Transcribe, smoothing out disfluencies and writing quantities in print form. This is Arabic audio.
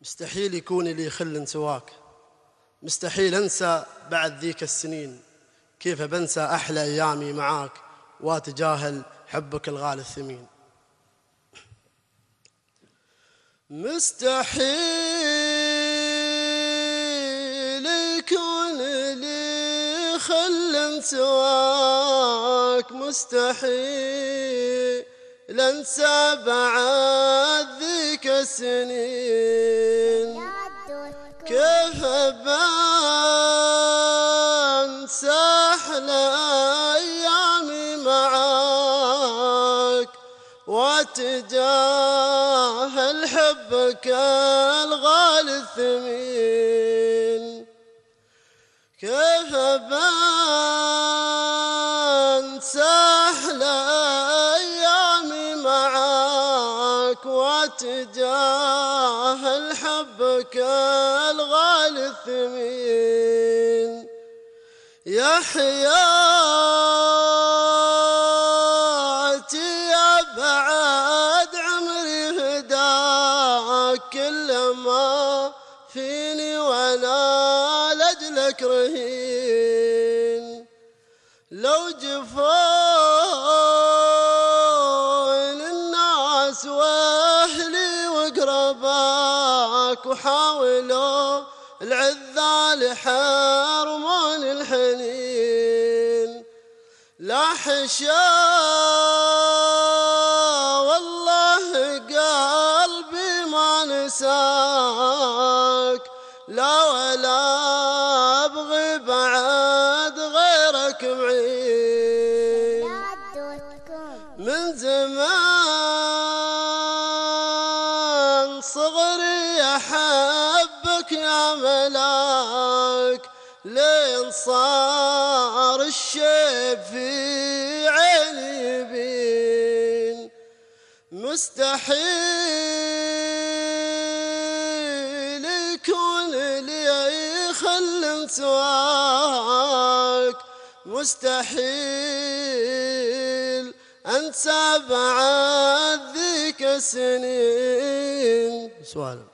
مستحيل يكون لي خل سواك، مستحيل أنسى بعد ذيك السنين. كيف بنسى أحلى أيامي معاك وأتجاهل حبك الغالي الثمين. مستحيل يكون لي خل سواك، مستحيل أنسى بعد ذيك السنين. كيف بنسى أحلى أيامي معاك وأتجاهل حبك الغالي الثمين. كيف بنسى أحلى أيامي معاك وأتجاهل حبك الغالي الثمين. يا حياتي يا بعد عمري هداك، كل ما فيني وانا لاجلك رهين. لو جفون الناس واهلي وقرباك وحاولوا العذال حرمون الحنين، لا حشا والله قلبي ما نساك، لا ولا أبغي بعد غيرك معين. من زمان صغري أحبك يا ملاك، لين صار الشيب في عيني يبين. مستحيل يكون لي خل سواك، مستحيل أنسى بعد ذيك السنين. سؤال